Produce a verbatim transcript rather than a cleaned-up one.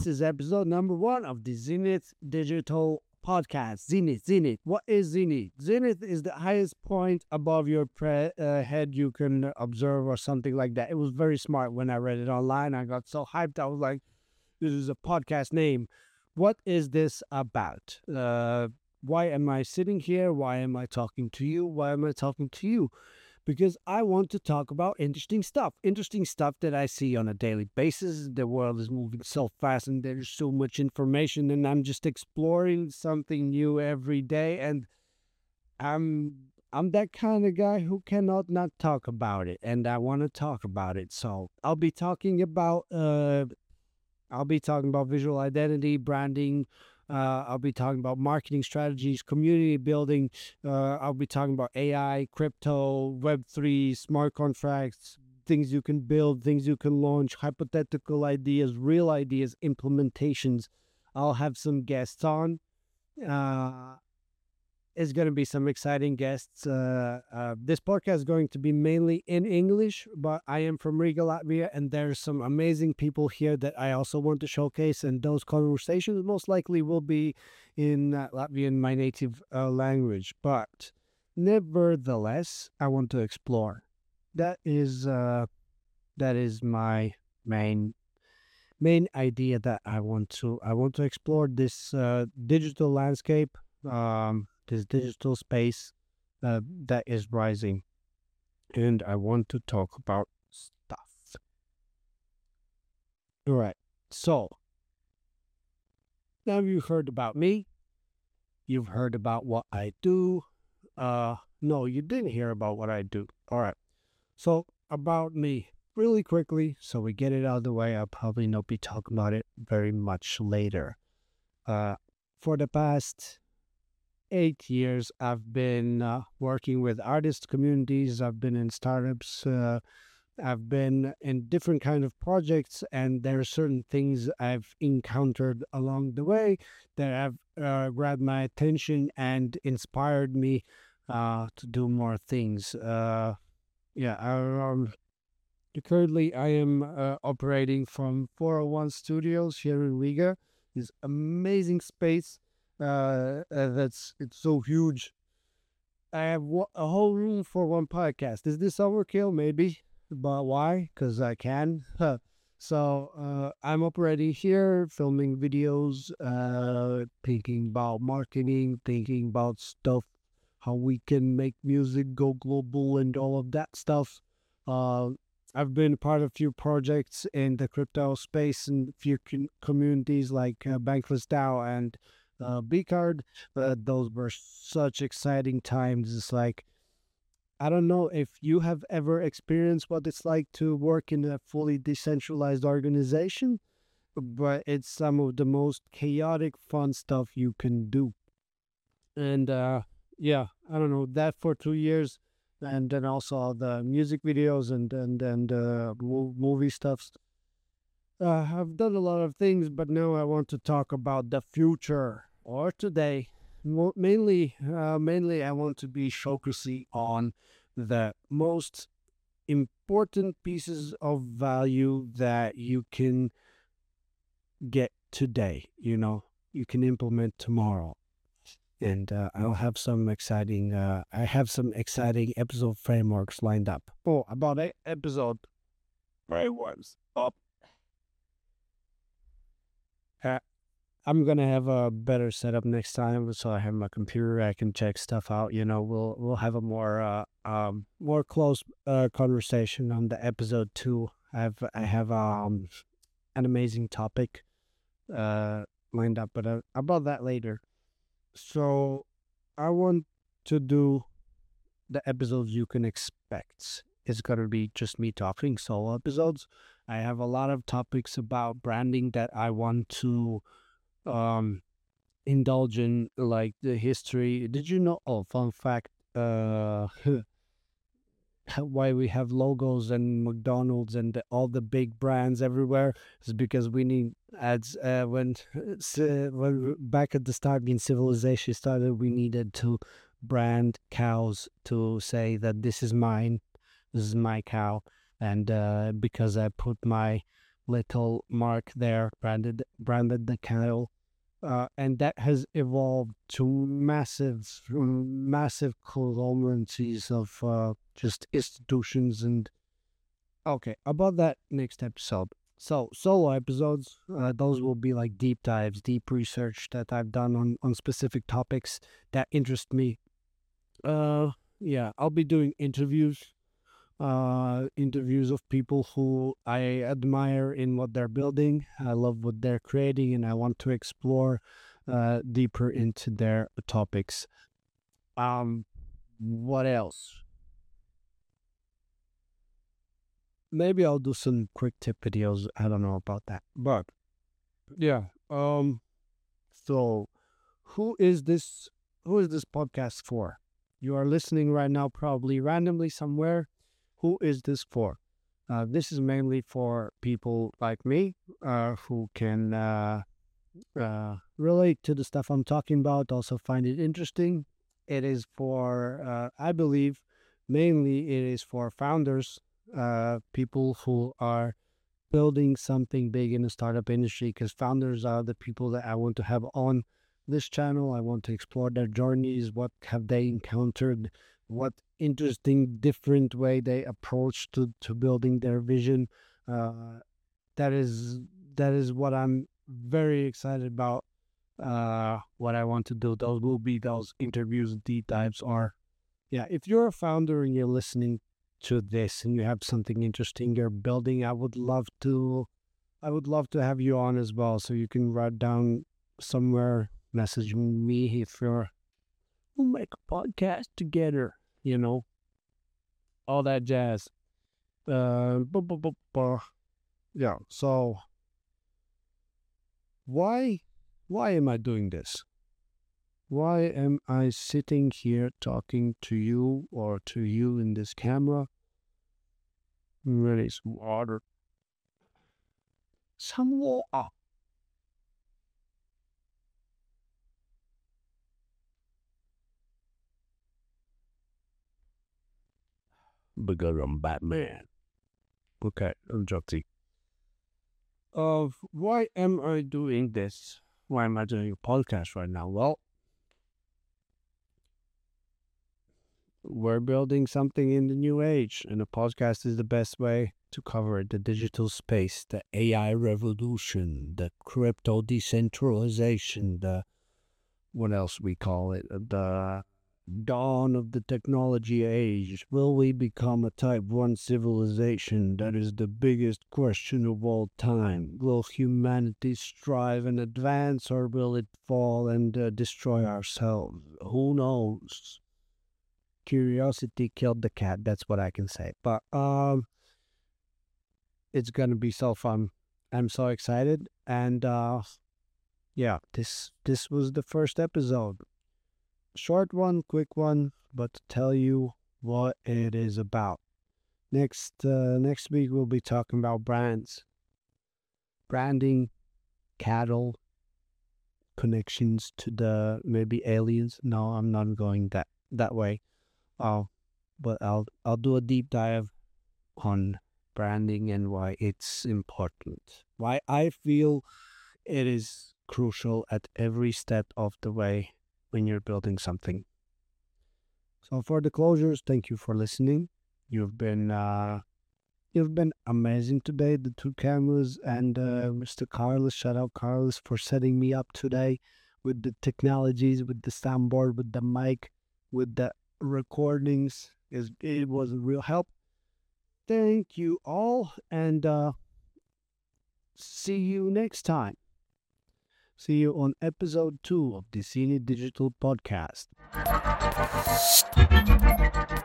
is episode number one of the Zenith Digital Podcast. Zenith, Zenith. What is Zenith? Zenith is the highest point above your pre- uh, head you can observe, or something like that. It was very smart when I read it online. I got so hyped. I was like, this is a podcast name. What is this about? Uh, why am I sitting here? Why am I talking to you? Why am I talking to you? Because I want to talk about interesting stuff. Interesting stuff that I see on a daily basis. The world is moving so fast and there's so much information, and I'm just exploring something new every day. And I'm I'm that kind of guy who cannot not talk about it, and I want to talk about it. So I'll be talking about uh I'll be talking about visual identity, branding. Uh, I'll be talking about marketing strategies, community building. Uh, I'll be talking about A I, crypto, Web three, smart contracts, things you can build, things you can launch, hypothetical ideas, real ideas, implementations. I'll have some guests on. Uh, is going to be some exciting guests. Uh, uh, this podcast is going to be mainly in English, but I am from Riga, Latvia, and there's some amazing people here that I also want to showcase, and those conversations most likely will be in uh, Latvian, my native uh, language. But nevertheless, I want to explore. That is uh, that is my main main idea that I want to I want to explore this uh, digital landscape. Um, this digital space uh, that is rising, and I want to talk about stuff. All right, so now you've heard about me, you've heard about what I do. Uh, no, you didn't hear about what I do. All right, so about me, really quickly, so we get it out of the way. I'll probably not be talking about it very much later. Uh, for the past eight years, I've been uh, working with artist communities. I've been in startups. Uh, I've been in different kind of projects, and there are certain things I've encountered along the way that have uh, grabbed my attention and inspired me uh, to do more things. Uh, yeah, I, um, currently I am uh, operating from four oh one Studios here in Riga. This amazing space uh, uh, that's it's so huge. I have wa- a whole room for one podcast. Is this overkill? Maybe, but why? Because I can. Huh. So uh, I'm operating here, filming videos, uh, thinking about marketing, thinking about stuff, how we can make music go global, and all of that stuff. Uh, I've been part of a few projects in the crypto space and few com- communities like uh, Bankless DAO and uh, B-Card. Uh, those were such exciting times. It's like, I don't know if you have ever experienced what it's like to work in a fully decentralized organization, but it's some of the most chaotic, fun stuff you can do. And uh, yeah, I don't know, that for two years. And then also the music videos and and and uh, mo- movie stuffs. Uh, I've done a lot of things, but now I want to talk about the future or today. Mo- mainly, uh, mainly, I want to be focusing on the most important pieces of value that you can get today. You know, you can implement tomorrow, and uh, I'll have some exciting. Uh, I have some exciting episode frameworks lined up. Oh, about a episode frameworks. Oh, uh, I'm gonna have a better setup next time, so I have my computer. I can check stuff out. You know, we'll we'll have a more uh um more close uh conversation on the episode two. I have I have um an amazing topic uh lined up, but uh, about that later. So I want to do the episodes you can expect. It's gonna be just me talking, solo episodes. I have a lot of topics about branding that I want to um indulge in, like the history. Did you know? Oh, fun fact. Uh, why we have logos and McDonald's and the, all the big brands everywhere is because we need ads. Uh, when uh, when back at the start, when civilization started, we needed to brand cows to say that this is mine, this is my cow, and uh, because I put my little mark there, branded branded the cattle. Uh, and that has evolved to massive, massive conglomeracies of uh, just institutions. And okay, about that next episode. So solo episodes, uh, those will be like deep dives, deep research that I've done on on specific topics that interest me. Uh, yeah, I'll be doing interviews, uh, interviews of people who I admire in what they're building. I love what they're creating, and I want to explore uh, deeper into their topics. Um, what else? Maybe I'll do some quick tip videos. I don't know about that, but yeah. Um. So, who is this? Who is this podcast for? You are listening right now, probably randomly somewhere. Who is this for? Uh, this is mainly for people like me, uh, who can uh, uh, relate to the stuff I'm talking about, also find it interesting. It is for, uh, I believe, mainly it is for founders, uh, people who are building something big in the startup industry, because founders are the people that I want to have on this channel. I want to explore their journeys, what have they encountered, what interesting different way they approach to, to building their vision. Uh, that is that is what I'm very excited about. Uh, what I want to do. Those will be those interviews, deep dives, or yeah. If you're a founder and you're listening to this and you have something interesting you're building, I would love to. I would love to have you on as well, so you can write down somewhere, message me if you're. We'll make a podcast together. You know, all that jazz. Uh, bu- bu- bu- bu- yeah. So why, why am I doing this? Why am I sitting here talking to you or to you in this camera? Really, some water. Some water. Because I'm Batman. Okay, I'm joking. Of why am I doing this? Why am I doing a podcast right now? Well, we're building something in the new age, and a podcast is the best way to cover the digital space, the A I revolution, the crypto decentralization, the what else we call it, the dawn of the technology age. Will we become a type one civilization? That is the biggest question of all time. Will humanity strive and advance, or will it fall and uh, destroy ourselves? Who knows? Curiosity killed the cat, that's what I can say. But um it's gonna be so fun. I'm so excited. And uh yeah, this this was the first episode. Short one, quick one, but to tell you what it is about. Next uh, next week we'll be talking about brands, branding, cattle, connections to the maybe aliens. No, I'm not going that that way. Oh, but I'll I'll do a deep dive on branding and why it's important. Why I feel it is crucial at every step of the way when you're building something. So for the closures, thank you for listening. You've been uh, you've been amazing today. The two cameras and uh, Mister Carlos. Shout out Carlos for setting me up today with the technologies, with the soundboard, with the mic, with the recordings. Is it was a real help. Thank you all, and uh, see you next time. See you on episode two of the Cine Digital Podcast.